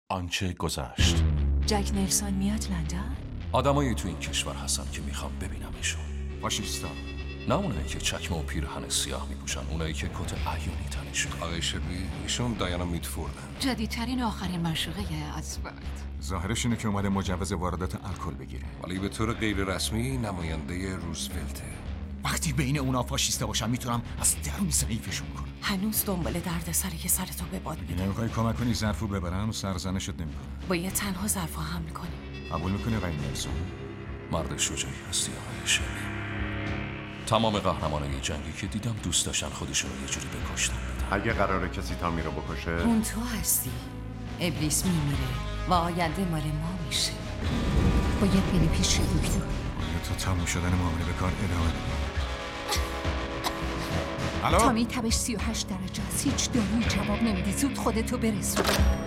آنچه گذشت. جک نلسون میاد لندن؟ آدمایی تو این کشور هستن که میخوام ببینمشون. فاشیستا. نه اونایی که چکمه و پیرهن سیاه میپوشن، اونایی که کت عیونی تنشون. آقای شلبی، ایشون دایانا میتفوردن. جدیدترین آخرین معشوقه ازبرد. ظاهرش اینه که اومده مجوز واردات الکل بگیره، ولی به طور غیر رسمی نماینده روزولته. وقتی بین اونا فاشیستا باشم میتونم از درون ضعیفشون کنم. هنوز دنبال دردسری که سرتو به باد میده. نمیخوای کمک کنی ظرفو ببرم؟ سرزنشت نمیکنم. باید تنها ظرفو حمل کنی. قبول میکنی آقای نلسون؟ مرد شجاعی هستی آقای شلبی. تمام قهرمانای جنگی که دیدم دوست داشتن خودشون رو یه جوری بکشتن. اگه قراره کسی تامی رو بکشه، اون تو هستی. ابلیس میمیره و آینده مال ما میشه. باید بری پیش دکتر. باید تا تموم شدن معامله به کار ادامه بدی. الو؟ تامی تبش 38 درجه است. هیچ دارویی جواب نمیده. زود خودتو برسون.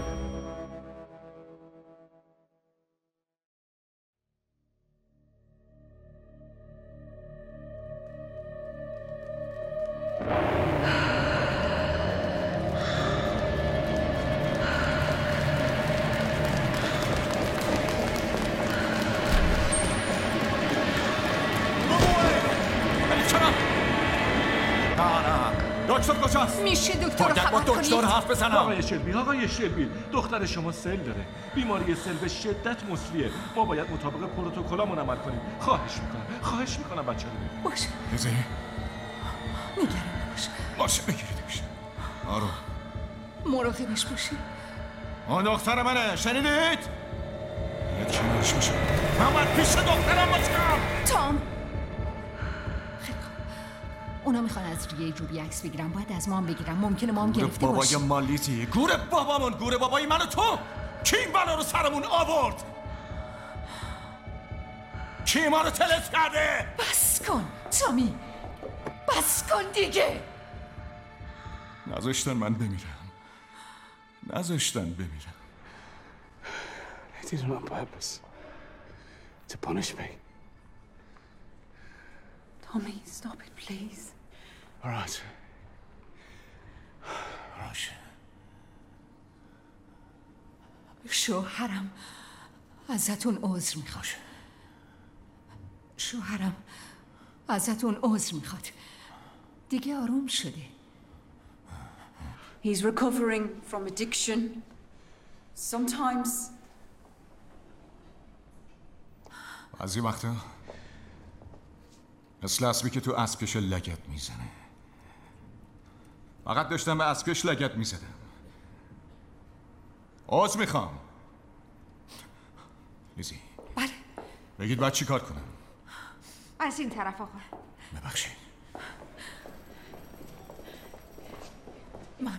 دکتر کجاست؟ میشه دکتر رو باید با خبر دکتر کنید؟ حرف بزنم. آقای شلبی دختر شما سل داره. بیماری سل به شدت مسلیه. ما باید مطابق پروتکلامون عمل کنیم. خواهش میکنم بچه رو ببین. باشه بزنی؟ نگران نباش. باشه بگیریدش. آروم. مراقبش باشی. اون دختر منه، شنیدید؟ باید کنارش باشم. من باید پیش دخترم باشم. تام خیلی خوب. اونا میخوان از ریه جوبی عکس بگیرن. باید از ما هم بگیرن. ممکنه ما هم گرفته بابای باشیم. مالیتی. گوره بابامون، گوره بابای من و تو. کی این بلا رو سرمون آورد؟ کی ما رو تلف کرده؟ بس کن تامی. بس کن دیگه. نذاشتن من بمیرم. نذاشتن بمیرم. I did it on purpose. To punish me. Tommy, stop it, please. All right. باشه. شوهرم ازتون عذر میخواد. شوهرم ازتون عذر میخواد. دیگه آروم شده. He's recovering from addiction. Sometimes بعضی وقتا مثل اسبی که تو اسبکش لگت میزنه. فقط داشتم به اسبکش لگت میزدم. عذر میخوام. لیزی. بله. بگید باید چی کار کنم؟ از این طرف آقا. ببخشید. من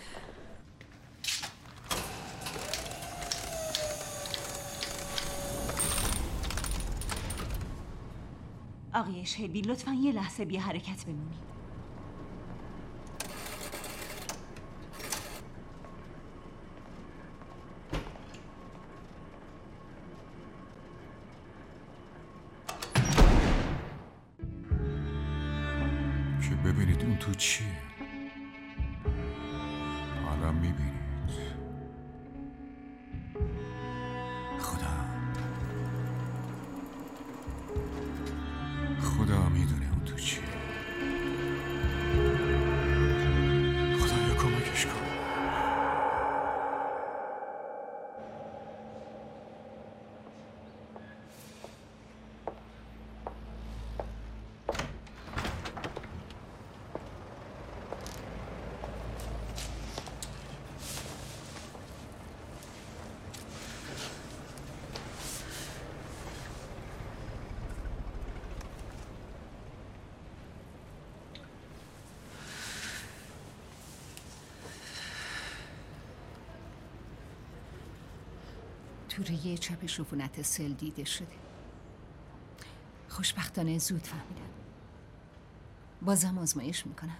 آقای شلبی لطفاً یه لحظه بی حرکت بمونید. که ببینید اون تو چیه. حالا میبینید. خدا میدونه اون تو چیه. خدایا کمکش کن. تو ریه چپش عفونت سل دیده شده. خوشبختانه زود فهمیدن. بازم آزمایش میکنن.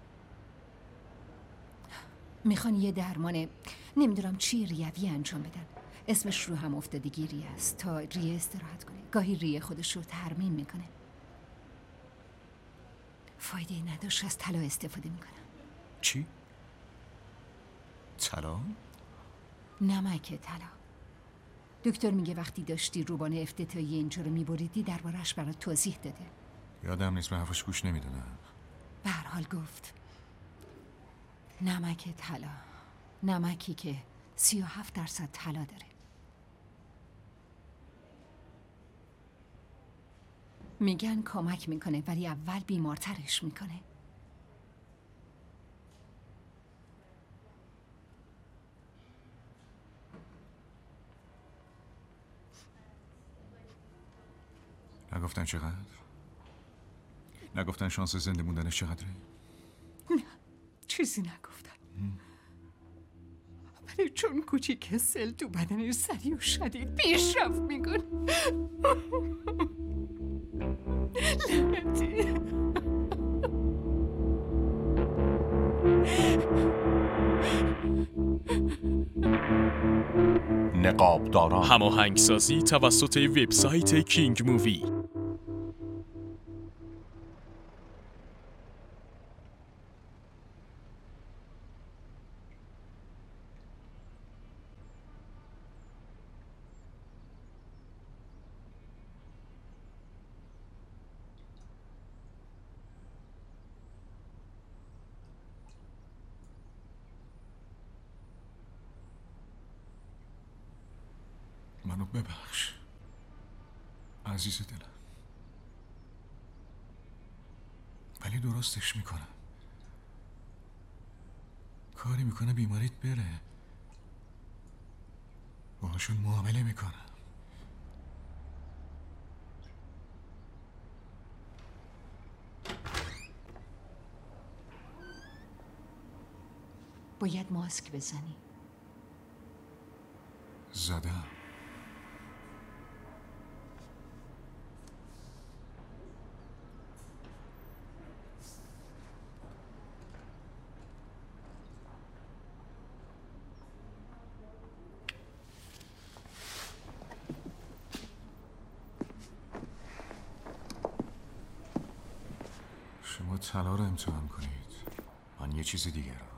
میخوان یه درمان نمیدونم چی ریوی انجام بدن. اسمش رو هم افتادگی ریه است تا ریه استراحت کنه. گاهی ریه خودش رو ترمیم میکنه. فایده نداشت از طلا استفاده میکنن. چی؟ طلا؟ نمک طلا. دکتر میگه وقتی داشتی روبان افتتاحیه اینجا رو میبریدی دربارش برات توضیح داده. یادم نیست، به حرفش گوش نمیدونم. به هر حال گفت نمک طلا، نمکی که 37% طلا داره. میگن کمک میکنه ولی اول بیمارترش میکنه. نگفتن چقدر؟ نگفتن شانس زنده موندنش چقدره؟ نه، چیزی نگفتن. ولی چون کوچیک سل تو بدنش سریع و شدید پیشرفت میکنه. لعنتی. نقابداران. هماهنگسازی توسط وبسایت کینگ مووی. منو ببخش عزیز دلم، ولی درستش میکنم. کاری میکنه بیماریت بره، باهاشون معامله میکنم. باید ماسک بزنی. زدم. شما طلا رو امتحان کنید، من یه چیز دیگه رو.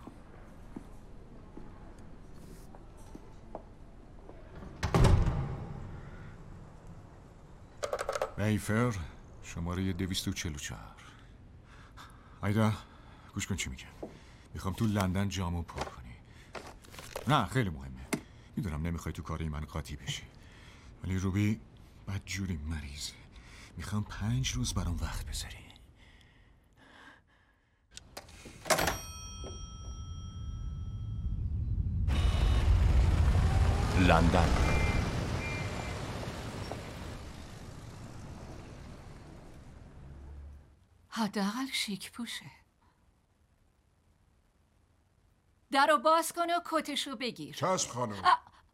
بیفر شماره 244. ایدا گوش کن چی میگم. میخوام تو لندن جامو پر کنی. نه خیلی مهمه. میدونم نمیخوای تو کاری من قاطی بشی، ولی روبی بدجوری مریضه. میخوام 5 روز برام وقت بذاری. لندن. حداقل شیک پوشه. درو باز کن و کتشو بگیر. چشم خانم.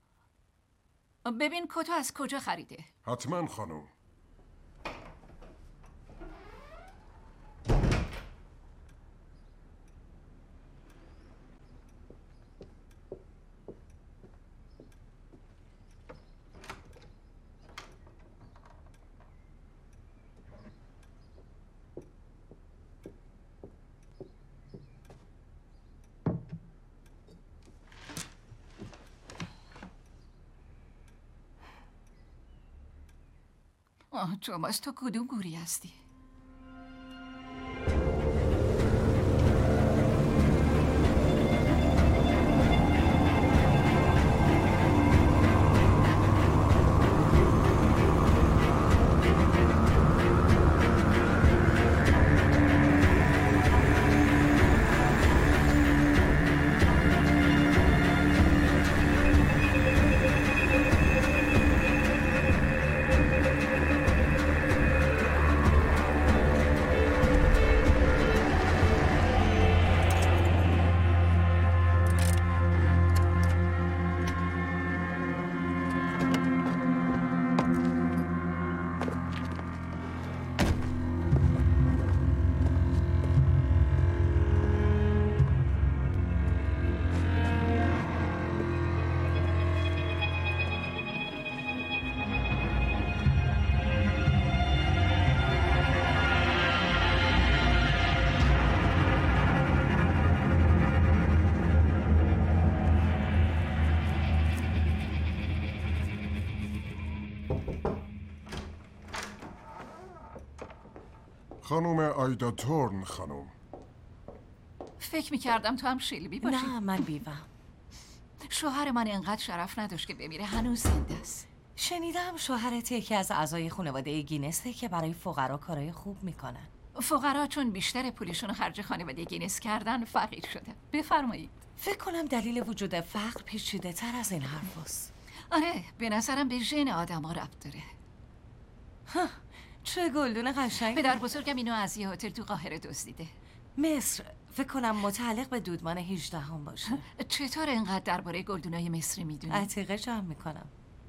ببین کتو از کجا خریده؟ حتما خانم. توماس تو کدوم گوری هستی؟ خانم آیدا تورن خانم. فکر میکردم تو هم شیلبی باشی. نه من بیوم. شوهر من انقدر شرف نداشت که بمیره، هنوز زنده است. شنیدم شوهرت یکی از اعضای خانواده گینسه که برای فقرا کارهای خوب میکنن. فقرا چون بیشتر پولشون رو خرج خانواده گینس کردن فقیر شده. بفرمایید. فکر کنم دلیل وجود فقر پیچیده تر از این حرف است. آره، به نظرم به ژن آدم ها ربط داره. چه گلدون قشنگ. پدر بزرگم اینو از یه هتل تو قاهره دزدیده. مصر. فکر کنم متعلق به دودمان 18 هم باشه. چطور اینقدر درباره گلدونای مصری میدونی؟ عتیقه جمع میکنم.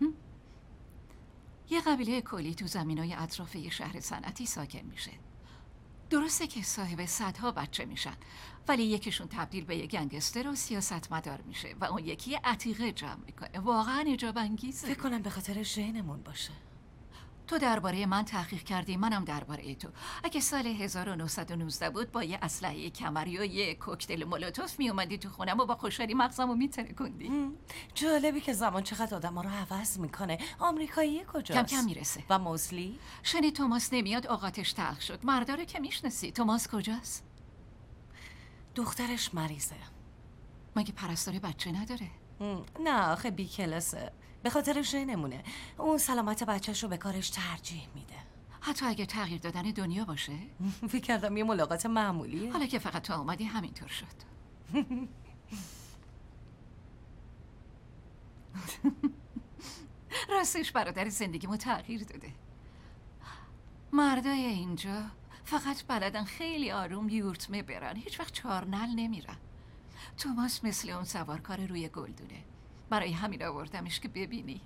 یه قبیله کلی تو زمینای اطراف یه شهر صنعتی ساکن میشه. درسته که صاحب صدها بچه میشن، ولی یکیشون تبدیل به یه گنگستر و سیاستمدار میشه و اون یکی عتیقه جمع میکنه. واقعا اعجاب انگیزه. فکر کنم به خاطر ژنمون باشه. تو درباره من تحقیق کردی، منم درباره تو. اگه سال 1919 بود با یه اسلحه کمری و یه کوکتل مولوتوف می اومدی تو خونم و با خوشحالی مغزمو میترکوندی. جالبی که زمان چقدر آدما رو عوض میکنه. آمریکایی کجاست؟ کم کم میرسه. و موسلی؟ شنید توماس نمیاد، اوقاتش تلخ شد. مردا رو که میشناسی. توماس کجاست؟ دخترش مریضه. مگه پرستار بچه نداره؟ نه آخه بی کلاسه. به خاطر ژنمونه. اون سلامت بچه‌ش رو به کارش ترجیح میده. حتی اگه تغییر دادن دنیا باشه؟ فکر کردم یه ملاقات معمولیه. حالا که فقط تو اومدی همینطور شد. راستش برادر زندگیمو تغییر داده. مردای اینجا فقط بلدن خیلی آروم یورتمه برن، هیچ وقت چارنل نمیرن. توماس مثل اون سوارکار روی گلدونه. برای همین آوردمش که ببینی.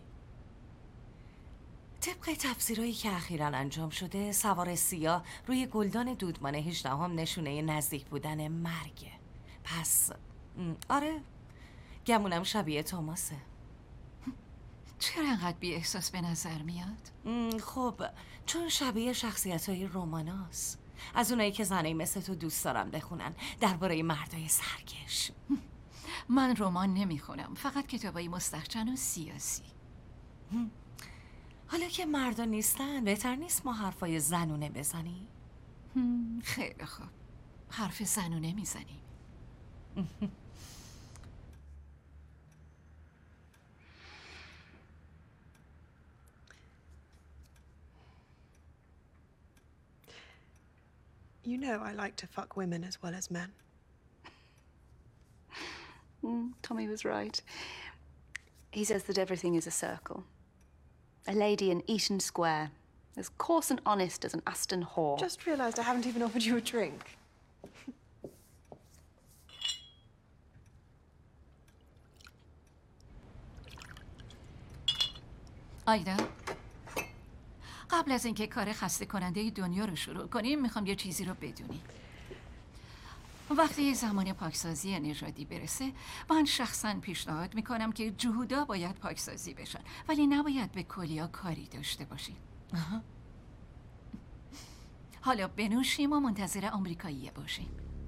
طبق تفسیرایی که اخیراً انجام شده، سوار سیاه روی گلدان دودمان 18 هم نشونه نزدیک بودن مرگه. پس آره، گمونم شبیه توماسه. چرا انقدر بی احساس به نظر میاد؟ خب چون شبیه شخصیت‌های رماناست، از اونایی که زنایی مثل تو دوست دارم بخونن درباره مردای سرکش. من رمان نمیخونم، فقط کتابای مستخچن و سیاسی. حالا که مردا نیستن بهتر نیست ما حرفای زنونه بزنیم؟ خیلی خوب، حرف زنونه میزنیم. You know I like to fuck women as well as men. Tommy was right. He says that everything is a circle. A lady in Eaton Square, as coarse and honest as an Aston whore. Just realised I haven't even offered you a drink. آیدا، قبل از اینکه کار خسته کننده دنیا رو شروع کنیم میخوام یه چیزی رو بدونی. وقتی زمان پاکسازی نژادی برسه، من شخصا پیشنهاد میکنم که جهودا باید پاکسازی بشن، ولی نباید به کلیا کاری داشته باشیم. حالا بنوشیم و منتظر آمریکاییه باشیم.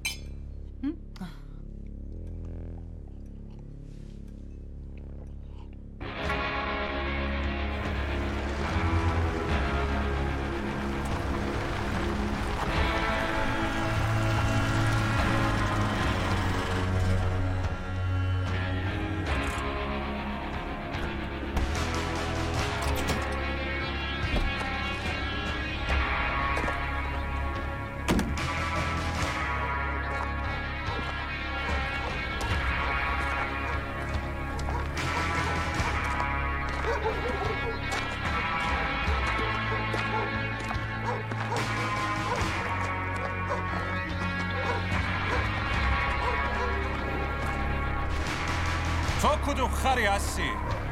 تو کدوم خری هستی؟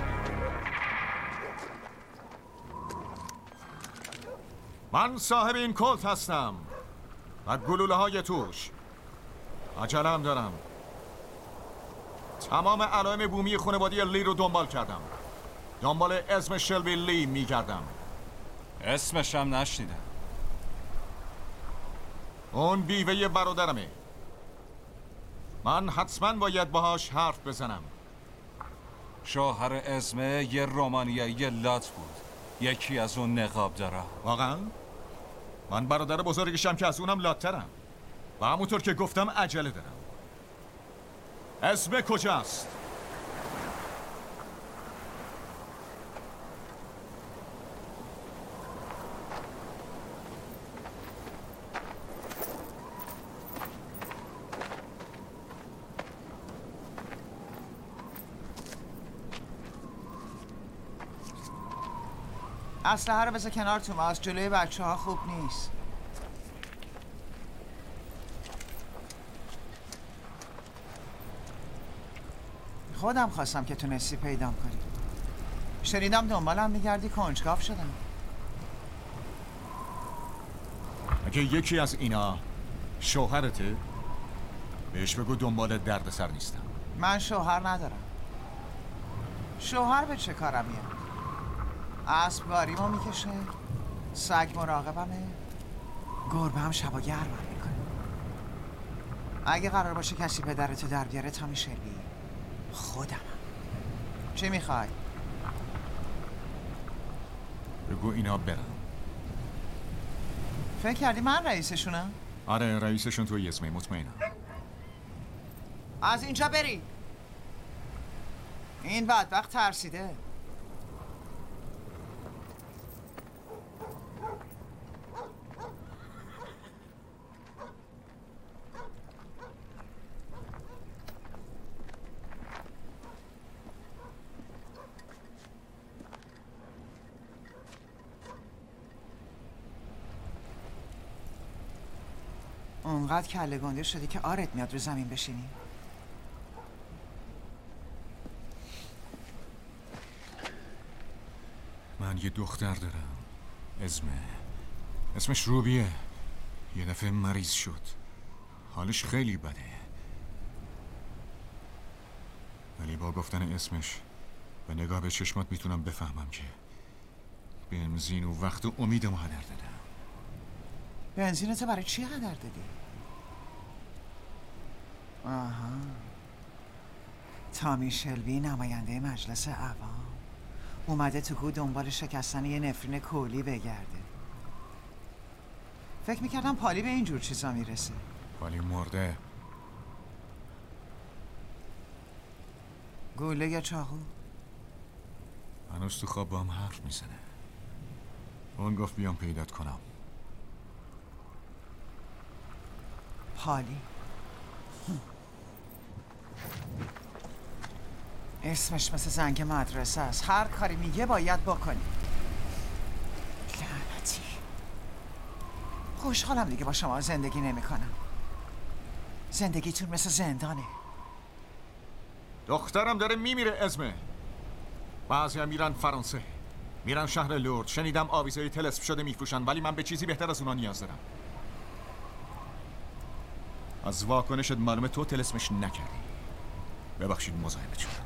من صاحب این کلت هستم و گلوله های توش. عجله‌ام دارم. تمام علائم بومی خانواده لی رو دنبال کردم. دنبال اسم شلبی لی میگردم. اسمشم نشنیدم. اون بیوه برادرمه. من حتما باید باهاش حرف بزنم. شوهر اسمه یه رومانیایی لات بود. یکی از اون نقاب داره. واقعا؟ من برادر بزرگشم که از اونم لاترم و همونطور که گفتم عجله دارم. اسم کجاست؟ اسلحه رو بذار کنار توماس، جلوی بچه ها خوب نیست. خودم خواستم که تونستی پیدام کنی. شنیدم دنبالم میگردی، کنجکاو شدم. اگه یکی از اینا شوهرته بهش بگو دنبال دردسر نیستم. من شوهر ندارم. شوهر به چه کارم میاد؟ اسب گاریمو میکشه، سگ مراقبمه، گربه هم شبا گرمم میکنه. اگه قرار باشه کسی پدرتو در بیاره تامی شلبی، خودمم. چی میخوای؟ بگو اینا برم. فکر کردی من رئیسشونم؟ آره رئیسشون توی اسمی، مطمئنم. از اینجا بری. این بدبخت ترسیده. اونقدر کله گنده شدی که آرت میاد رو زمین بشینی. من یه دختر دارم، اسمش روبیه. یه دفعه مریض شد، حالش خیلی بده، ولی با گفتن اسمش و نگاه به چشمات میتونم بفهمم که بنزین و وقت و امیدمو هدر دادم. بنزینتو برای چی هدر دادی؟ آها، تامی شلبی نماینده مجلس عوام اومده تو کو دنبال شکستن یه نفرین کولی بگرده. فکر میکردم پالی به اینجور چیزا میرسه. پالی مرده. گوله یا چاقو؟ هنوز تو خواب با هم حرف میزنه. اون گفت بیام پیدات کنم. پالی اسمش مثل زنگ مدرسه است. هر کاری میگه باید بکنی. لعنتی. خوشحالم دیگه با شما زندگی نمیکنم. زندگیتون مثل زندانه. دخترم داره میمیره اسمه. بعضی هم میرن فرانسه، میرن شهر لورد. شنیدم آویزهای طلسم شده میفروشن، ولی من به چیزی بهتر از اونا نیاز دارم. از واکنشت معلومه تو طلسمش نکردی. ببخشید مزاحمت شدم.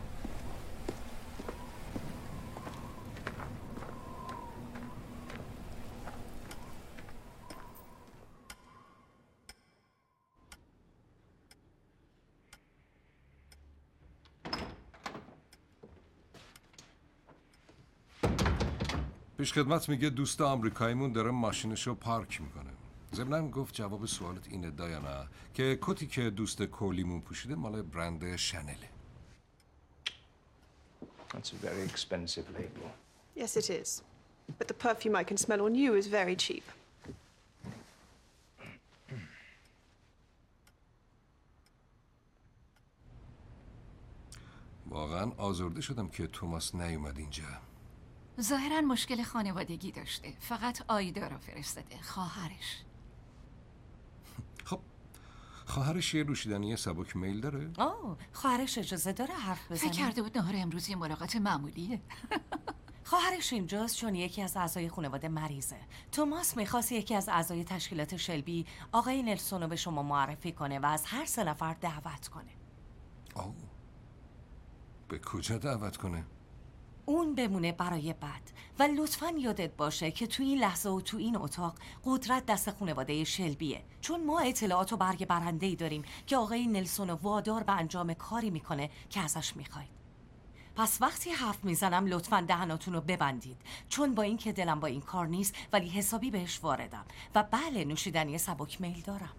پیش خدمت میگه دوست آمریکاییمون داره ماشینشو پارک میکنه. ضمناً گفت جواب سوالت اینه دایانا که کتی که دوست کولیمون پوشیده مال برند شنله. That's a very expensive label. Yes, it is. But the perfume I can smell on you is very cheap. واقعاً آزرده شدم که توماس نیومد اینجا. ظاهراً مشکل خانوادگی داشته. فقط آیدا رو فرستاده، خواهرش. خب خواهرش یه نوشیدنی سبک میل داره؟ خواهرش اجازه داره حرف بزنه؟ فکر کرده بود نهار امروز یه ملاقات معمولیه. خواهرش اینجاست چون یکی از اعضای خانواده مریضه. توماس میخواست یکی از اعضای تشکیلات شلبی آقای نلسون رو به شما معرفی کنه و از هر 3 نفر دعوت کنه. به کجا دعوت کنه؟ اون بمونه برای بعد. و لطفاً یادت باشه که تو این لحظه و تو این اتاق قدرت دست خانواده شلبیه، چون ما اطلاعات و برگ برنده‌ای داریم که آقای نلسون وادار به انجام کاری میکنه که ازش میخواید. پس وقتی حرف میزنم لطفاً دهناتون رو ببندید، چون با این که دلم با این کار نیست ولی حسابی بهش واردم و بله نوشیدنی سبک میل دارم.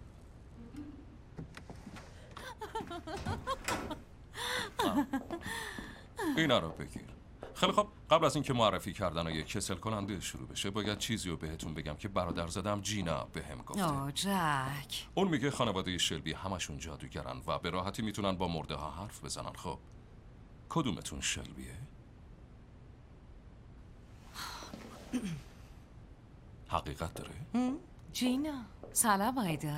اینا رو بگیر. خیلی خب، قبل از اینکه معرفی کردن و یک کسل کننده شروع بشه باید چیزی رو بهتون بگم که برادر زدم جینا بهم گفته. آه جک. اون میگه خانواده شلبی همشون جادوگرن و به راحتی میتونن با مرده ها حرف بزنن. خب کدومتون شلبیه؟ حقیقت داره؟ جینا. سلام آیدا.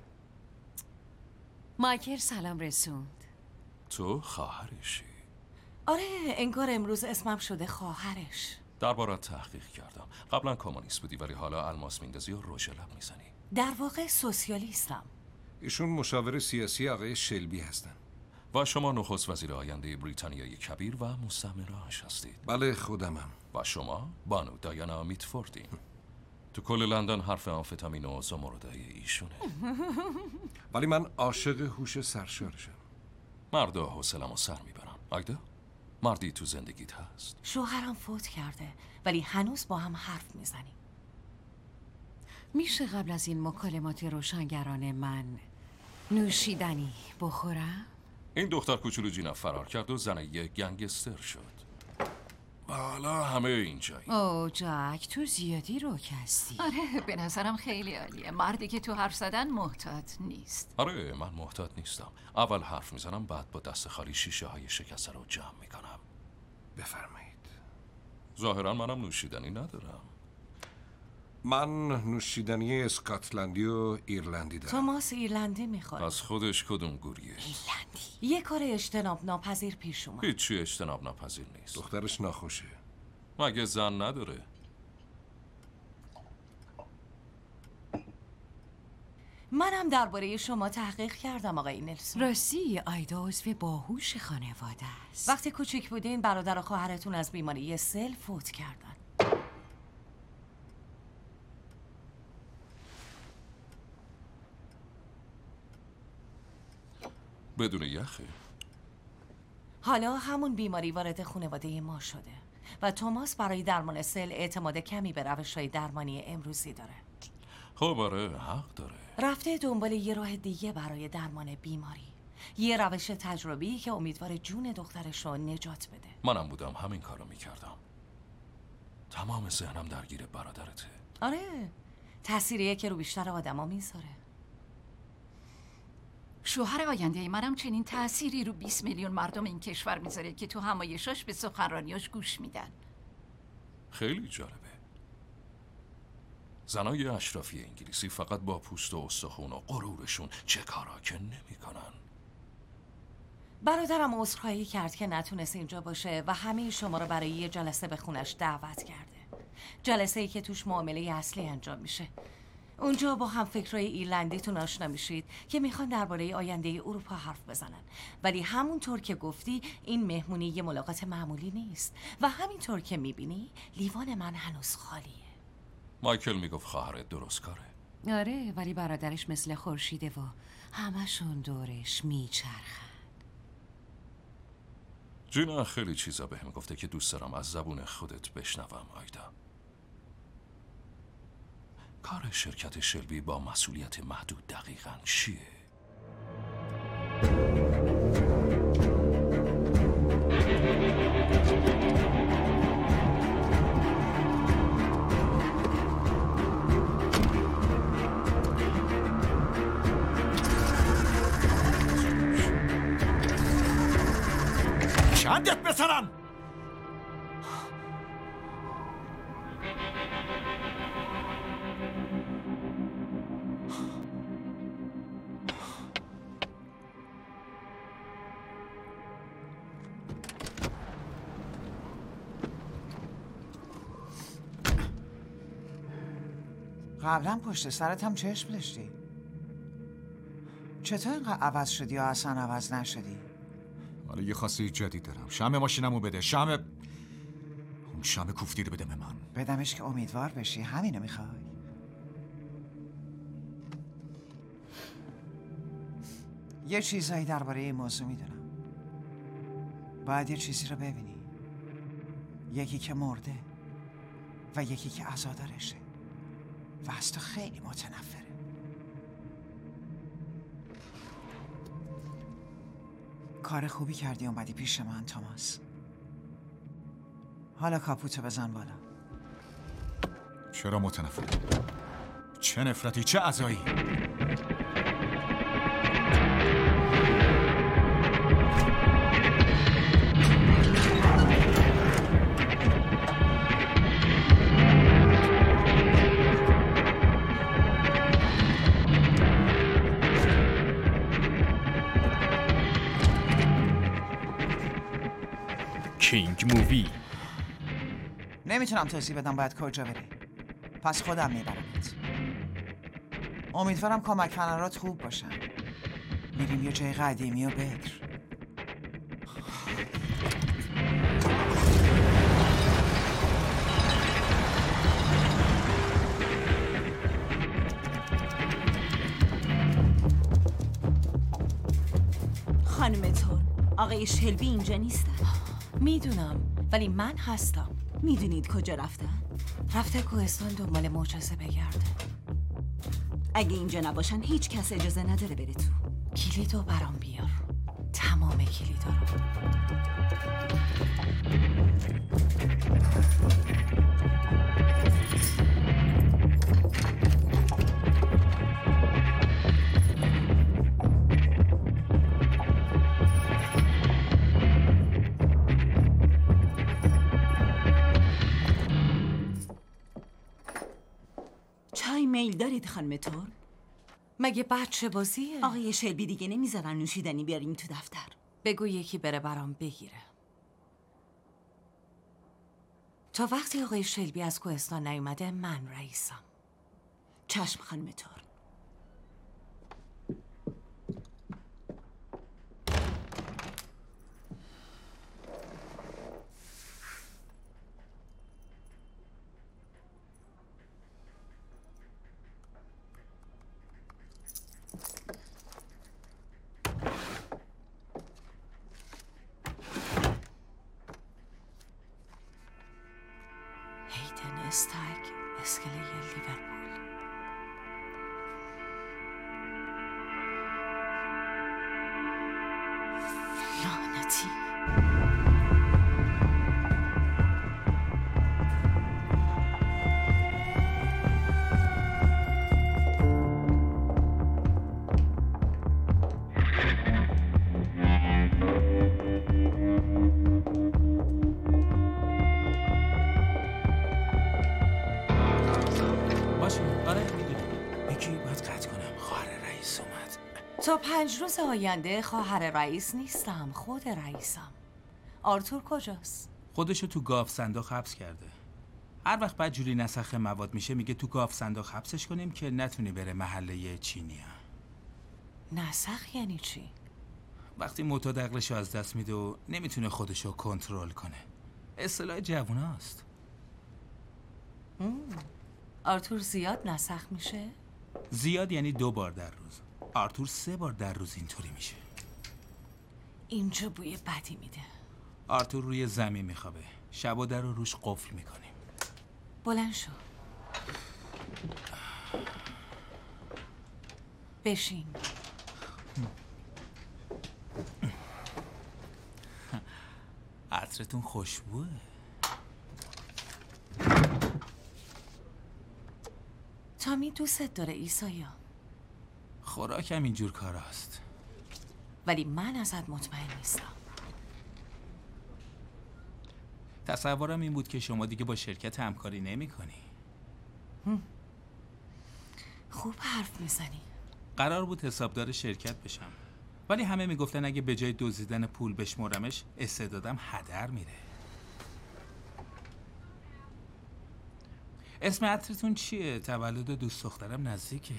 مایکل سلام رسوند. تو خواهرشی؟ آره انگار امروز اسمم شده خواهرش. درباره تحقیق کردم. قبلا کمونیست بودی ولی حالا الماس میندازی و رژ لب میزنی. در واقع سوسیالیستم. ایشون مشاور سیاسی آقای شلبی هستن. و شما نخست وزیر آینده بریتانیای کبیر و مستعمره‌اش هستید. بله خودمم. و شما بانو دایانا میتفوردین. تو کل لندن حرف آمفتامین و زمردای ایشونه. ولی من عاشق هوش سرشارشم. مردا حوصله‌مو سر میبرن. آیدا مردی تو زندگیت هست؟ شوهرم فوت کرده ولی هنوز با هم حرف میزنیم. میشه قبل از این مکالمات روشنگران من نوشیدنی بخورم؟ این دختر کوچولو جینا فرار کرد و زن یک گنگستر شد. حالا همه اینجایی. اوه جک تو زیادی روک هستی. آره به نظرم خیلی عالیه. مردی که تو حرف زدن محتاط نیست. آره من محتاط نیستم. اول حرف میزنم بعد با دست خالی شیشه های شکسته رو جمع میکنم. بفرمایید. ظاهرا منم نوشیدنی ندارم. من نوشیدنی اسکاتلندی و ایرلندی دارم. توماس ایرلندی میخواد. از خودش کدوم گوریه؟ ایرلندی. یه کار اجتناب ناپذیر پیش اومد. هیچی اجتناب ناپذیر نیست. دخترش ناخوشه. مگه زن نداره؟ منم درباره شما تحقیق کردم آقای نلسون. راستی آیدا عضو باهوش خانواده است. وقتی کوچیک بودین برادر و خواهرتون از بیماری سل فوت کردن. بدون یخه. حالا همون بیماری وارد خانواده ما شده و توماس برای درمان سل اعتماد کمی به روش‌های درمانی امروزی داره. خب آره حق داره. رفته دنبال یه راه دیگه برای درمان بیماری. یه روش تجربی که امیدوار جون دخترش رو نجات بده. منم بودم همین کارو میکردم. تمام ذهنم درگیر برادرته. آره تأثیریه که رو بیشتر آدما میذاره. شوهر آینده منم چنین تأثیری رو 20 میلیون مردم این کشور میذاره که تو همایشاش به سخنرانیاش گوش میدن. خیلی جالبه. زنای اشرافی انگلیسی فقط با پوست و استخون و غرورشون چه کارا که نمیکنن. برادرم عذرخواهی کرد که نتونست اینجا باشه و همه شما رو برای یه جلسه به خونش دعوت کرده. جلسه‌ای که توش معامله اصلی انجام میشه. اونجا با هم فکرای ایرلندیتون آشنا میشید که میخوان درباره آینده اروپا حرف بزنن. ولی همونطور که گفتی این مهمونی یه ملاقات معمولی نیست و همینطور که میبینی لیوان من هنوز خالیه. مایکل میگفت خواهرت درست کاره. آره ولی برادرش مثل خورشیده و همشون دورش میچرخن. جینا خیلی چیزا بهم گفته که دوست دارم از زبون خودت بشنوم. آیدا کار شرکت شلبی با مسئولیت محدود دقیقاً چیه؟ چندت بزنم؟ قبلا پشت سرت هم چشم داشتی. چطور اینقدر عوض شدی یا اصلا عوض نشدی؟ حالا یه خواسته جدید دارم. شمع ماشینمو بده. اون شمع کوفتی رو بده به من. بدمش که امیدوار بشی. همینو میخوای؟ یه چیزایی درباره این موضوع میدونم. باید یه چیزی رو ببینی. یکی که مرده و یکی که عزادارشه و از تو خیلی متنفره. کار خوبی کردی اومدی پیش من توماس. حالا کاپوتو بزن بالا. چرا متنفری؟ چه نفرتی، چه عزایی؟ کینگ مووی. نمیتونم توضیح بدم باید کجا بری، پس خودم میبرمت. امیدوارم کمک فنرات خوب باشن. میریم یه جای قدیمی و بدر. خانم تور، آقای شلبی اینجا نیستن. میدونم، ولی من هستم. میدونید کجا رفتن؟ رفته کوهستان دنبال معجزه بگرده. اگه اینجا نباشن هیچ کس اجازه نداره بره تو. کلیدو برام بیار، تمام کلیدا رو. چای میل دارید خانم تور؟ مگه بچه بازیه؟ آقای شلبی دیگه نمیذارن نوشیدنی بیاریم تو دفتر. بگو یکی بره برام بگیره. تا وقتی آقای شلبی از کوهستان نیومده من رئیسم. چشم خانم تور. هیدن استایک، اسکله لیورپول. لعنتی. تا 5 روز آینده خواهر رئیس نیستم، خود رئیسم. آرتور کجاست؟ خودشو تو گاف صندوق حبس کرده. هر وقت بعد جوری نسخ مواد میشه میگه تو گاف صندوق حبسش کنیم که نتونی بره محله چینیا. نسخ یعنی چی؟ وقتی معتاد عقلشو از دست میده و نمیتونه خودشو کنترل کنه. اصطلاح جووناست. آرتور زیاد نسخ میشه؟ زیاد یعنی 2 بار در روز. آرتور 3 بار در روز اینطوری میشه. اینجا بوی بدی میده. آرتور روی زمین میخوابه. شبا در رو روش قفل میکنیم. بلند شو. بشین. عطرتون خوشبوه. تامی دوستت داره ایسایا. خوراکم اینجور کار هست. ولی من ازت مطمئن نیستم. تصورم این بود که شما دیگه با شرکت همکاری نمی کنی. خوب حرف میزنی. قرار بود حسابدار شرکت بشم، ولی همه میگفتن اگه به جای دزدیدن پول بشمرمش استعدادم هدر میره. اسم عطرتون چیه؟ تولد دوست دخترم نزدیکه.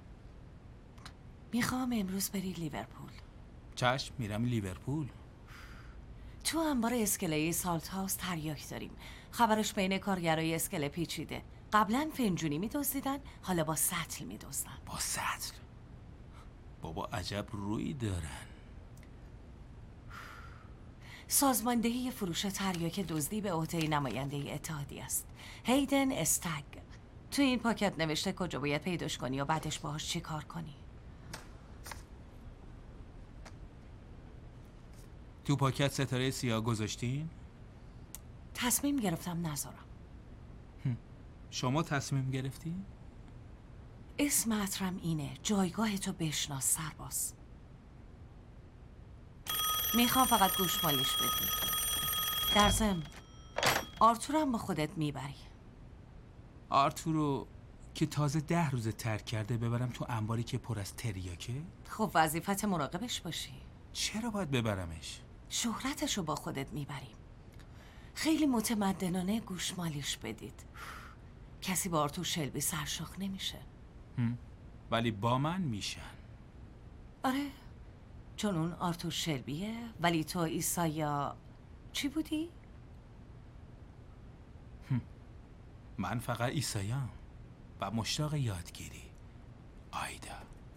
میخوام امروز بری لیورپول. چشم، میرم لیورپول. تو انبار اسکله سالت هاوس تریاک داریم. خبرش بین کارگرای اسکله پیچیده. قبلا فنجونی میدزدیدن، حالا با سطل میدزدن. با سطل؟ بابا عجب روی دارن. سازماندهی فروش تریاک دزدی به عهده نماینده اتحادیه است. هیدن استگ. تو این پاکت نوشته کجا باید پیداش کنی و بعدش باهاش چی کار کنی. تو پاکت ستاره سیاه گذاشتین؟ تصمیم گرفتم نذارم. شما تصمیم گرفتین؟ اسم عطرم اینه. جایگاه تو بشناس سرباز. میخوام فقط گوشمالیش بدی. در ضمن آرتورم با خودت میبری. آرتورو که تازه 10 روز ترک کرده ببرم تو انباری که پر از تریاکه؟ خب وظیفت مراقبش باشی. چرا باید ببرمش؟ شهرتشو با خودت میبریم. خیلی متمدنانه گوشمالیش بدید. کسی با آرتور شلبی سرشاخ نمیشه. ولی با من میشن. آره، چون اون آرتور شلبیه. ولی تو ایسایا چی بودی؟ من فقط ایسایام و مشتاق یادگیری. آیدا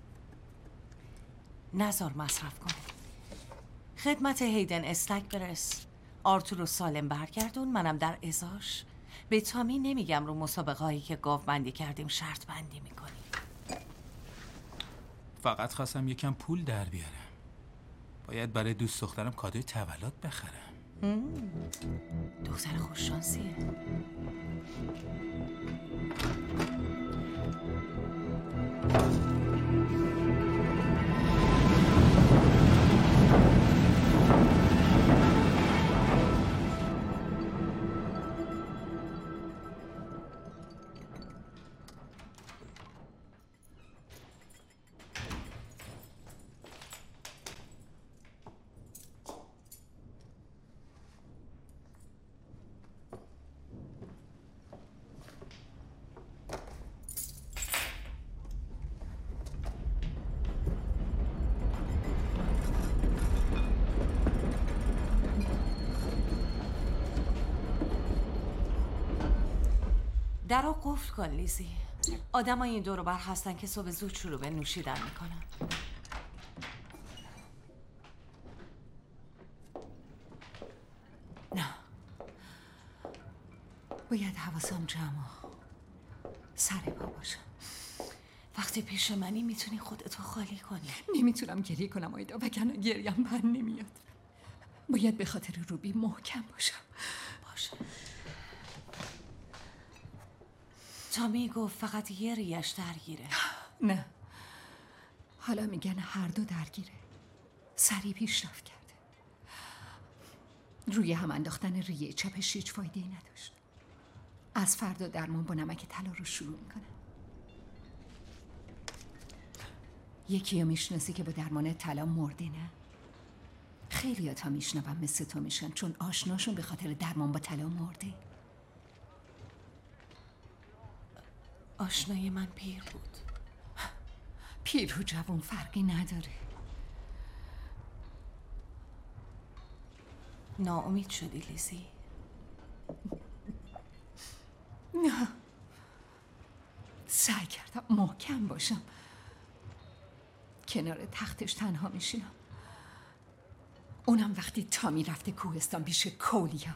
نزار مصرف کن. خدمت هیدن استک برس. آرتور رو سالم برگردون. منم در ازاش به تامی نمیگم رو مسابقه هایی که گاو بندی کردیم شرط بندی میکنیم. فقط خواستم یکم پول در بیارم. باید برای دوست دخترم کادوی تولد بخرم. دختر خوششانسیه. در رو قفل کن لیزی. آدم های این دور بر هستن که صبح زود شروع به نوشیدن میکنن. نه، باید حواسم جمع سر پا باشم. وقتی پیش منی میتونی خودتو خالی کنی. نمیتونم گریه کنم آیدا، وگرنه گریم بر نمیاد. باید به خاطر روبی محکم باشم. باشه. تامی گفت فقط یه ریش درگیره. نه، حالا میگن هر دو درگیره. سریع پیشرفت کرده. روی هم انداختن ریه چپش هیچ فایده‌ای نداشت. از فردا درمان با نمک طلا رو شروع میکنه. یکی رو میشناسی که با درمان طلا مرده؟ نه؟ خیلی ها تا میشنوم مثل تو میشن، چون آشناشون به خاطر درمان با طلا مرده. آشنای من پیر بود. پیر و جوان فرقی نداره. ناامید شدی لیزی؟ نه، سعی کردم محکم باشم. کنار تختش تنها میشینم. اونم وقتی تامی رفته کوهستان پیش کولیا.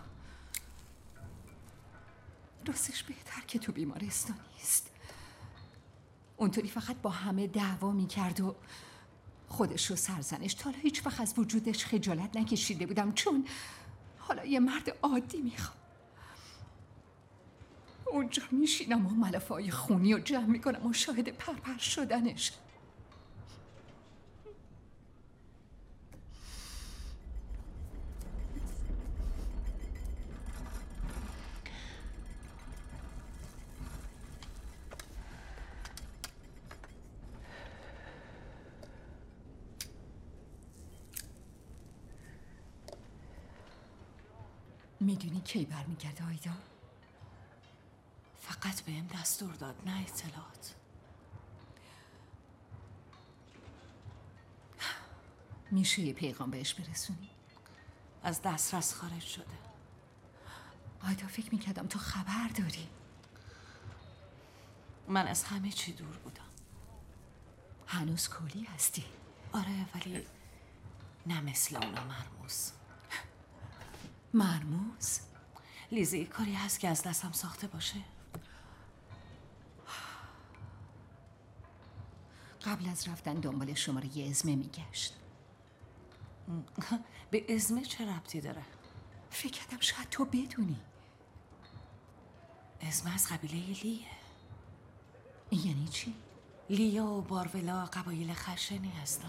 راستش بهتر که تو بیمارستان نیست. اونطوری فقط با همه دعوا میکرد و خودش رو سرزنش. تا حالا هیچ وقت از وجودش خجالت نکشیده بودم، چون حالا یه مرد عادی میخوام. اونجا میشینم و ملافه های خونی رو جمع میکنم و شاهد پرپر شدنش. میدونی کی برمیگرده آیدا؟ فقط بهم دستور داد، نه اطلاعات. میشه یه پیغام بهش برسونی؟ از دسترس خارج شده. آیدا فکر میکردم تو خبر داری. من از همه چی دور بودم. هنوز کولی هستی؟ آره، ولی نه مثل اونا مرموز. مرموز؟ لیزی کاری هست که از دستم ساخته باشه؟ قبل از رفتن دنبال شماره یه ازمه میگشت. به ازمه چه ربطی داره؟ فکر کردم شاید تو بدونی. ازمه از قبیله لیه. یعنی چی؟ لیا و بارولا قبایل خشنی هستن.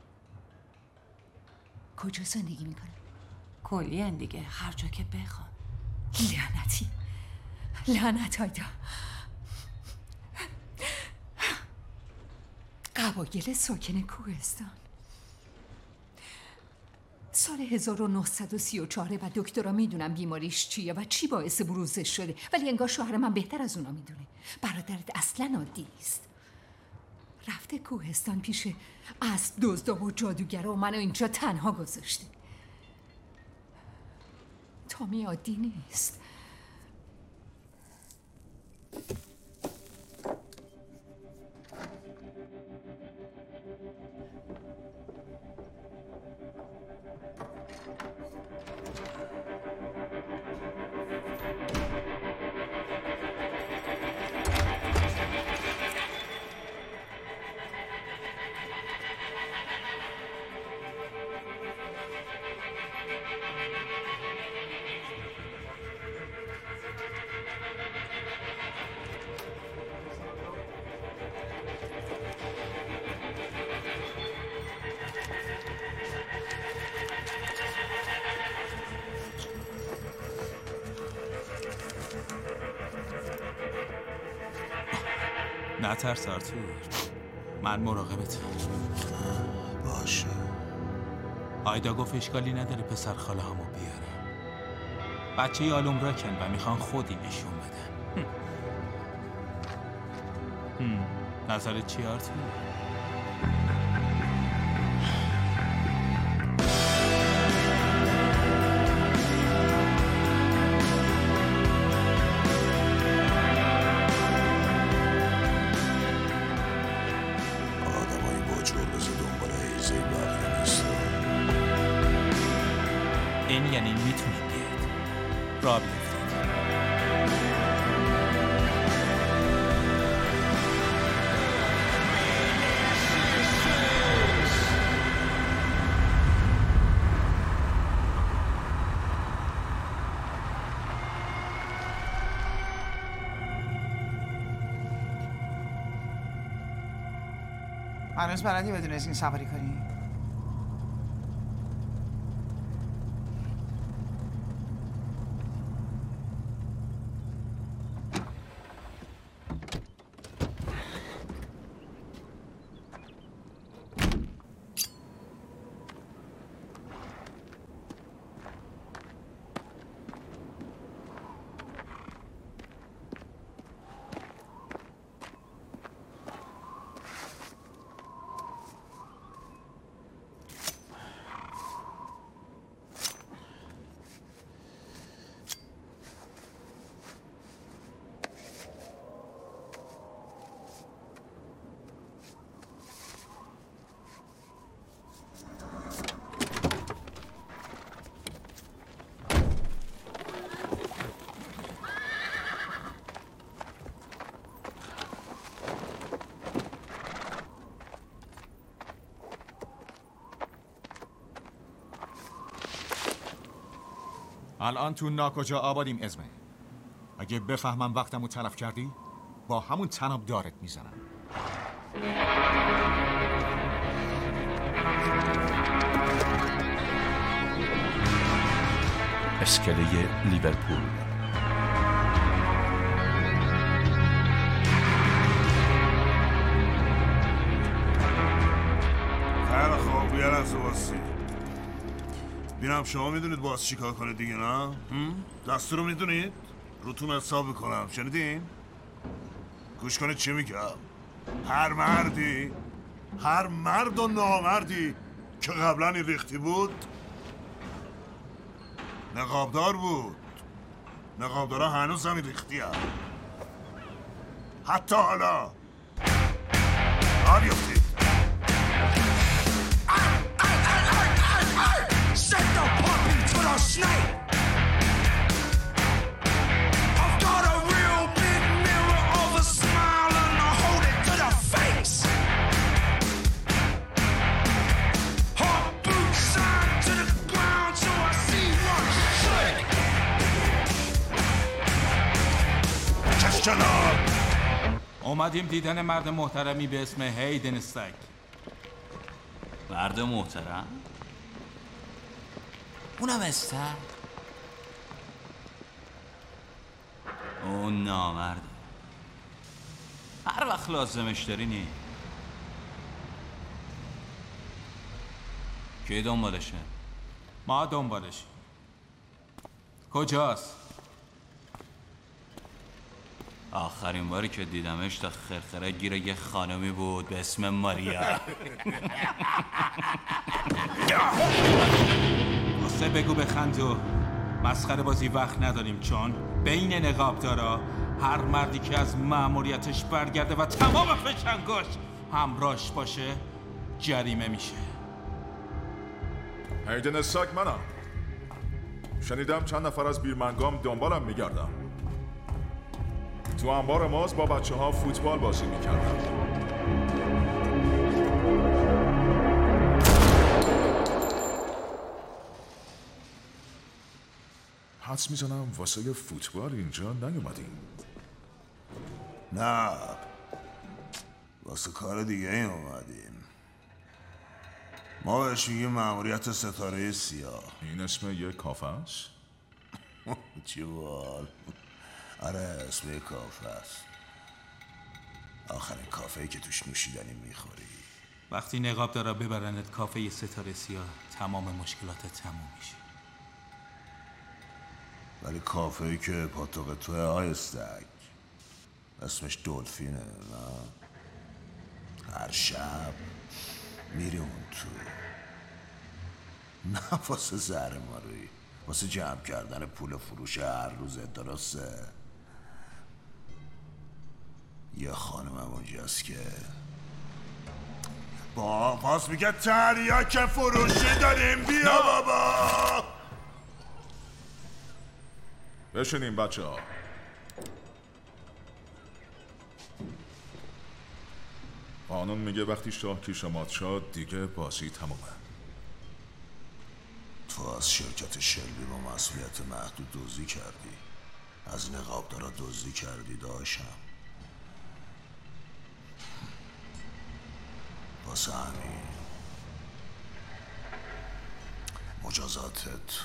کجا زندگی میکنن؟ کلین دیگه، هر جا که بخوان. لعنتی، لعنت آیدا. قبایل ساکن کوهستان. سال 1934 و دکترا میدونم بیماریش چیه و چی باعث بروزش شده، ولی انگار شوهر من بهتر از اونا میدونه. برادرت اصلا عادی نیست. رفته کوهستان پیش اسب دزدا و جادوگرا و منو اینجا تنها گذاشته. تامی عادی نیست. نترس آرتور، من مراقبتم. باشه. آیدا گفت اشکالی نداره پسر خاله همو بیارم. بچه آلوم راکن و میخوان خودی نشون بدن. نظرت چی آرتور؟ این یعنی میتونیم بیاد را بیفتیم. هنوز بلدی بدون از این سواری کنی؟ الان تو ناکجا آبادیم ازمه. اگه بفهمم وقتمو تلف کردی با همون تناب دارت میزنم. اسکله لیورپول. خیلی خوب بیار از واسی. بینم شما میدونید باز چی کار کنید دیگه نه؟ دستور رو میدونید؟ روتون حساب میکنم شنیدین؟ گوش کنید چی میگم. هر مرد و نامردی که قبلا این ریختی بود نقابدار بود. نقابدارا هنوز هم این ریختی هم. حتی حالا بیفتید. Set the puppy to the snake! بکش کنار. اومدیم دیدن مرد محترمی به اسم هیدن استک. مرد محترم؟ اونم استک؟ اون نامرده. هر وقت لازمش داری نی. کی دنبالشه؟ ما دنبالش. کجاست؟ آخرین باری که دیدمش تا خرخره گیر یه خانمی بود به اسم ماریا. واسه بگو بخندو. مسخره بازی وقت نداریم، چون بین نقابدارا هر مردی که از مأموریتش برگرده و تمام فشنگاش همراهش باشه جریمه میشه. هیدن استک منم. شنیدم چند نفر از بیرمنگام دنبالم میگردم. تو انبار ماست با بچه ها فوتبال بازی میکردم. حدس میزنم واسه فوتبال اینجا نیومدیم. نه، واسه کار دیگه ای اومدیم. ما بهش میگیم مأموریت ستاره سیاه. این اسم یه کافه است؟ جوال. آره، اسم یه کافه است. آخرین کافه‌ای که توش نوشیدنی میخوری. وقتی نقابدارا ببرنت کافه ستاره سیاه تمام مشکلاتت تموم میشه. ولی کافه‌ای که پاتوق توی آیستک اسمش دولفینه، نه؟ هر شب میری اون تو. نه واسه زهر ماری، واسه جمع کردن پول فروش هر روزه، درسته؟ یه خانمم اونجاست که با پاس میگه تریاک فروشی داریم، بیا بابا. بشینیم بچه ها. قانون میگه وقتی شاه کیشمات شد دیگه بازی تمومه. تو از شرکت شلبی با مسئولیت محدود دزدی کردی، از نقابدارا دزدی کردی داشتم. واسه همین مجازاتت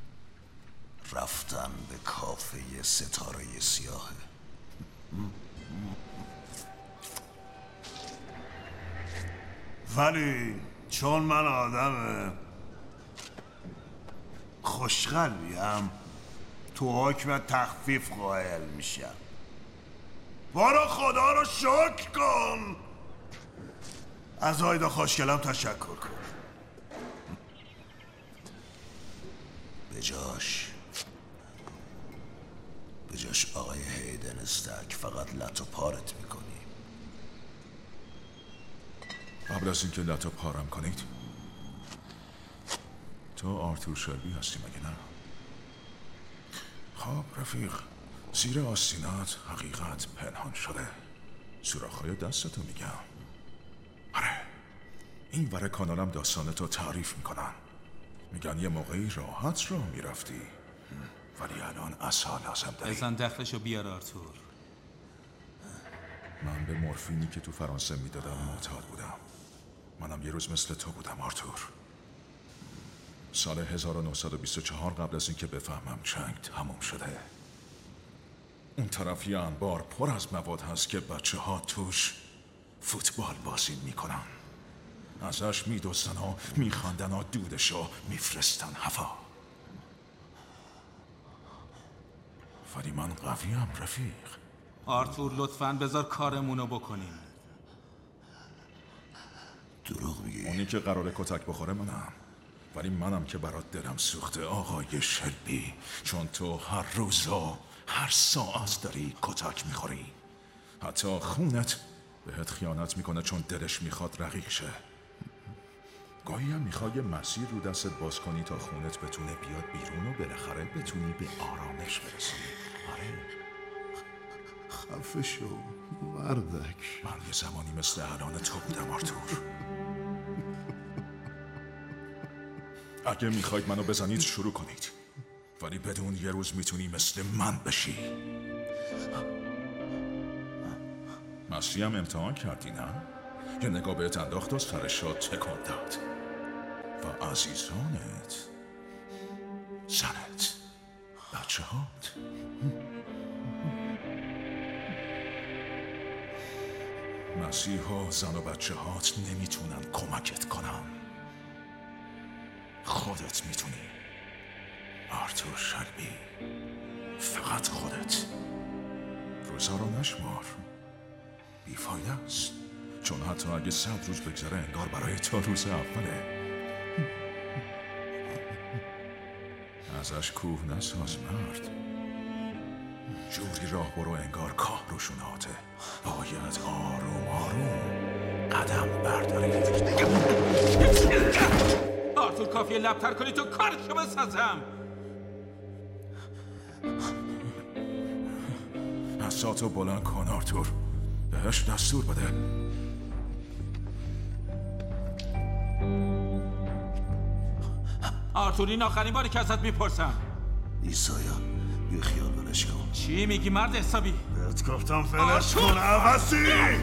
رفتن به کافه ستاره سیاهه. ولی چون من آدم خوشقلبیم تو حکم تخفیف قائل میشم. بارا خدا رو شکر کن، از آیدا خوشگلم تشکر کن. بجاش آقای هیدن استک فقط لط و پارت میکنی. قبل از اینکه لط و پارم کنید، تو آرتور شلبی هستی مگه نه؟ خب رفیق، زیر آستینات حقیقت پنهان شده. سوراخ‌های دستتو میگم. آره، این ور کانالم داستانتو تعریف میکنن. میگن یه موقعی راحت راه میرفتی، ولی الان عصا لازم داری. بزن دخلشو بیار آرتور. من به مورفینی که تو فرانسه میدادم معتاد بودم. منم یه روز مثل تو بودم آرتور. سال 1924 قبل از اینکه بفهمم جنگ تموم شده. اون طرف یه انبار پر از مواد هست که بچه ها توش فوتبال بازی میکنن. ازش میدوستن و میخواندن و دودشو میفرستن هوا. ولی من قویم رفیق. آرتور لطفاً بذار کارمونو بکنیم. دروغ میگی؟ اونی که قراره کتک بخوره منم، ولی منم که برات دلم سوخته آقای شلبی، چون تو هر روز و هر ساعت داری کتک میخوری. حتی خونت بهت خیانت میکنه چون دلش میخواد رقیق شه. گاهی هم میخوای یه مسیر رو دستت باز کنی تا خونت بتونه بیاد بیرون و بالاخره بتونی به آرامش برسی. آره، خفه شو مردک. من یه زمانی مثل الان تو بودم آرتور. اگه میخواید منو بزنید شروع کنید، ولی بدون یه روز میتونی مثل من بشی. مسی هم امتحان کردی نه؟ یه نگاه بهت انداخت و سرش را تکان داد و عزیزانت، زنت، بچه هات. مسیحا زن و بچه هات نمیتونن کمکت کنن، خودت میتونی. آرتور شلبی، فقط خودت. روزا رو نشمار، بیفایده است، چون حتی اگه 100 روز بگذره انگار برای تا روز اوله. ازش کوه نساز مرد، جوری راه برو انگار کاه روشوناته. باید آروم آروم قدم برداری. آرتور کافیه لبتر کنی تو کارشو بسازم. عصاتو بلند کن آرتور، بهش دستور بده. آرتور این آخرین باری که ازت میپرسم. ایسایا بی خیال ولش کن. چی میگی مرد حسابی؟ بهت گفتم فلش کن عوضی.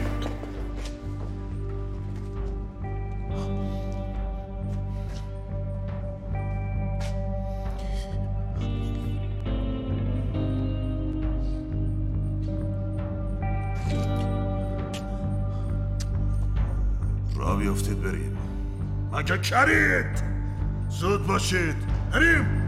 را بیافتید بریم. مگه کرید؟ زود باشید، بریم.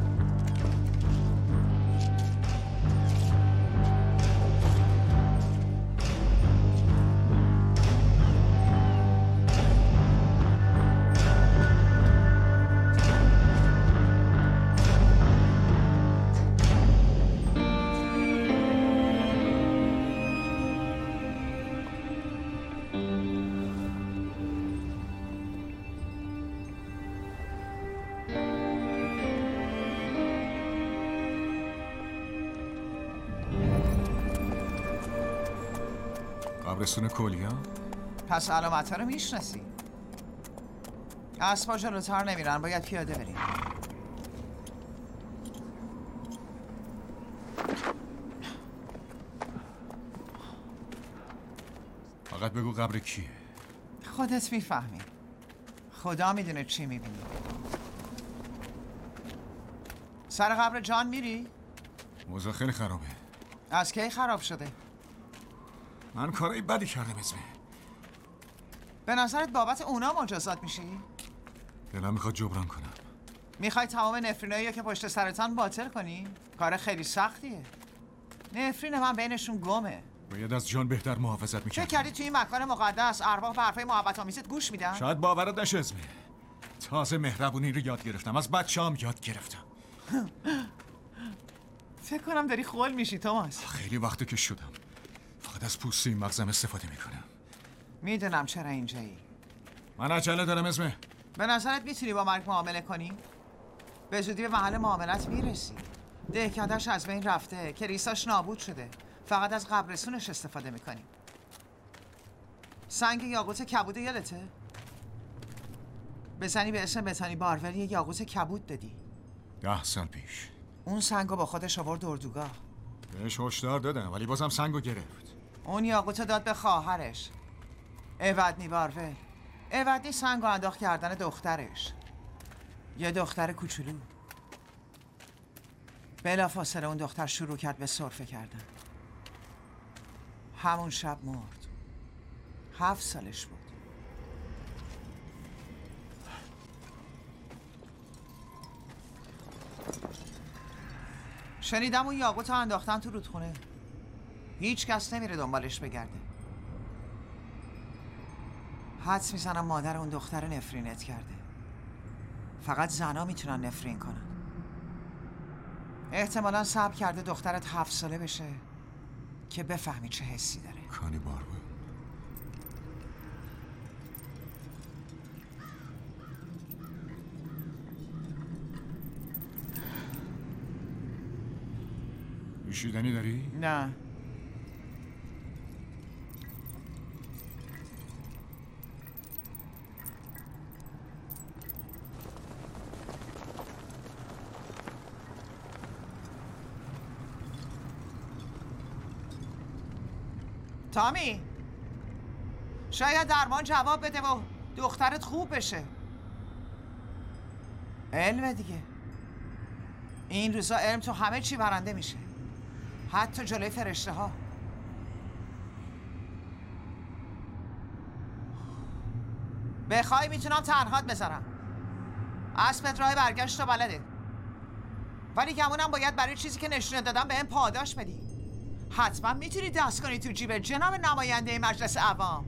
قبرستون کلیا؟ پس علامت‌ها رو میشناسی؟ اسبا جلوتر نمیرن، باید پیاده بریم. فقط بگو قبر کیه؟ خودت میفهمی. خدا میدونه چی میبینی. سر قبر جان میری؟ موضوع خیلی خرابه. از کی خراب شده؟ من کارای بدی کردم اسمه. به نظرت بابت اونا مجازات میشی؟ دلم میخواد جبران کنم. میخوای تمام نفرینایی که پشت سرتان باطل کنی؟ کار خیلی سختیه. نفرین من بینشون گمه. باید از جان بهتر محافظت میکردم. چه کردی توی این مکان مقدس ارواح به حرفای محبت آمیزت گوش میدن؟ شاید باورت نشه اسمه. تازه مهربونی رو یاد گرفتم، از بچه‌ام یاد گرفتم. فکر کنم داری خول میشی توماس. خیلی وقته که شدم. فقط از پوست این مغزم استفاده میکنم. میدونم چرا اینجایی. من عجله دارم اسمه. به نظرت میتونی با مرگ معامله کنی؟ به زودی به محل معاملت میرسی. دهکده‌اش از بین رفته، کلیساش نابود شده. فقط از قبرستونش استفاده میکنی. سنگ یاقوت کبود یادته؟ بزنی به اسم بتانی بارول یه یاقوت کبود دادی. 10 سال پیش. اون سنگو با خودش آورد اردوگاه. بهش هشدار دادم ولی بازم سنگو گرفت. اون یاقوتو داد به خواهرش اودنی بارول. اودنی سنگو انداخت کردن دخترش، یه دختر کوچولو. بلافاصله اون دختر شروع کرد به سرفه کردن. همون شب مرد. 7 سالش بود. شنیدم اون یاقوتو انداختن تو رودخونه. هیچ کس نمیره دنبالش بگرده. حدس میزنم مادر اون دختر نفرینت کرده. فقط زنا میتونن نفرین کنن. احتمالاً صبر کرده دخترت 7 ساله بشه که بفهمی چه حسی داره. کانی بارو. نوشیدنی داری؟ نه. تامی شاید درمان جواب بده و دخترت خوب بشه. علم دیگه. این روزا علم تو همه چی برنده میشه، حتی جلوی فرشته ها. بخوای میتونم تنهات بذارم. اسبت راه برگشت و بلده، ولی گمونم باید برای چیزی که نشونه دادم به هم پاداش بدی. حتما میتونی دست کنی تو جیب جناب نماینده مجلس عوام.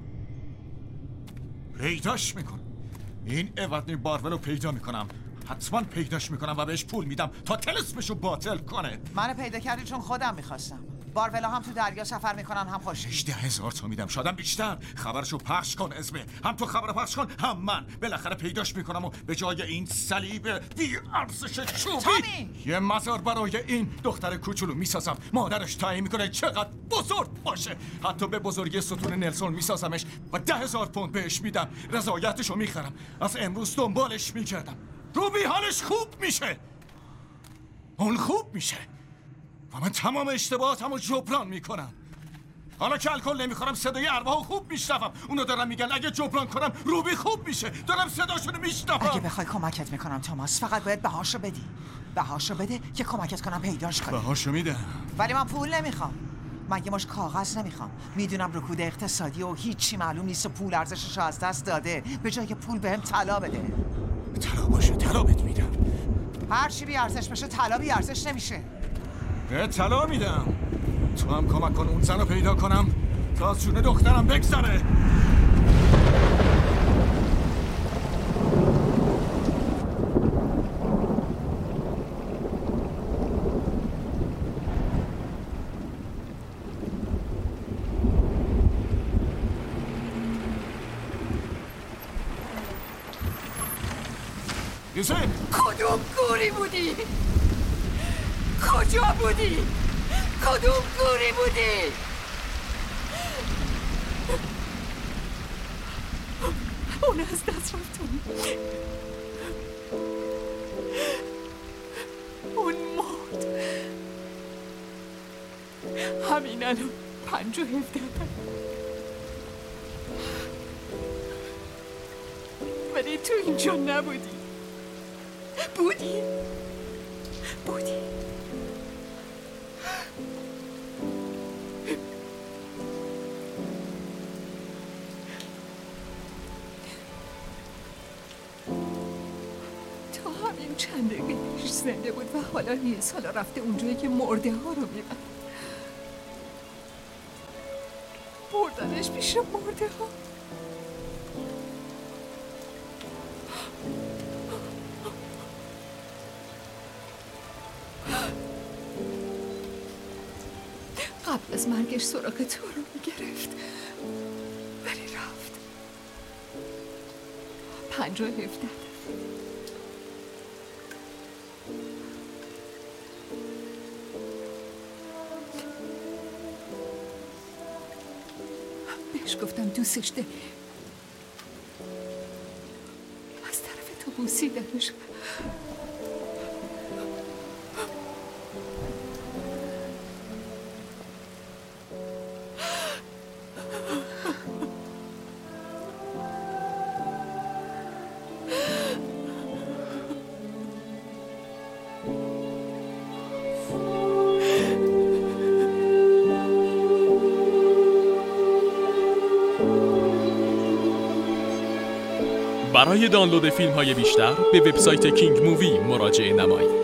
پیداش میکنم. این اوادنی بارول رو پیدا میکنم. حتما پیداش میکنم و بهش پول میدم تا طلسمشو باطل کنه. منو پیدا کردی چون خودم میخواستم. بارولا هم تو دریا سفر میکنن هم خوش. 18,000 تا میدم، شادم بیشتر. خبرشو پخش کن اسمه. هم تو خبر پخش کن هم من. بالاخره پیداش میکنم و به جای این صلیب بی ارزش چوبی یه مزار برای این دختر کوچولو میسازم. مادرش تعیین میکنه چقدر بزرگ باشه. حتی به بزرگی ستون نلسون میسازمش و 10,000 پوند بهش میدم. رضایتشو میخرم. از امروز دنبالش میگردم. روبی حالش خوب میشه. اون خوب میشه و من تمام اشتباهاتمو جبران میکنم. حالا که الکل نمیخورم صدای ارواحو خوب میشنوم. اونا دارن میگن اگه جبران کنم روبی خوب میشه. دارم صداشونو میشنوم. اگه بخوای کمکت میکنم توماس، فقط باید بهاشو بدی. بهاشو بده که کمکت کنم پیداش کنی. بهاشو میدم، ولی من پول نمیخوام. من یه مش کاغذ نمیخوام. میدونم رکود اقتصادی و هیچی معلوم نیست و پول ارزشش از دست داده. به جای که پول بهم طلا بده. طلا باشه طلا بهت میدم. هر چی بی ارزش بشه طلا بی ارزش نمیشه. به طلا میدم. تو هم کمک کن اون زن رو پیدا کنم تا از جون دخترم بگذره. کدوم گوری بودی؟ کجا بودی؟ کدوم گوری بودی؟ اون از دست رفتم. اون مرد. همین الان 5 و 17. ولی تو اینجا نبودی. بودی؟ تا همین چند دقیقه پیش زنده بود و حالا نیست. حالا رفته اونجایی که مرده ها رو میبرن. بردنش پیش مرده ها. قبل از مرگش سراغ تو رو میگرفت ولی رفت. 5 و 17. بهش گفتم دوستش داری. از طرف تو بوسیدمش. برای دانلود فیلم‌های بیشتر به وبسایت کینگ مووی مراجعه نمایید.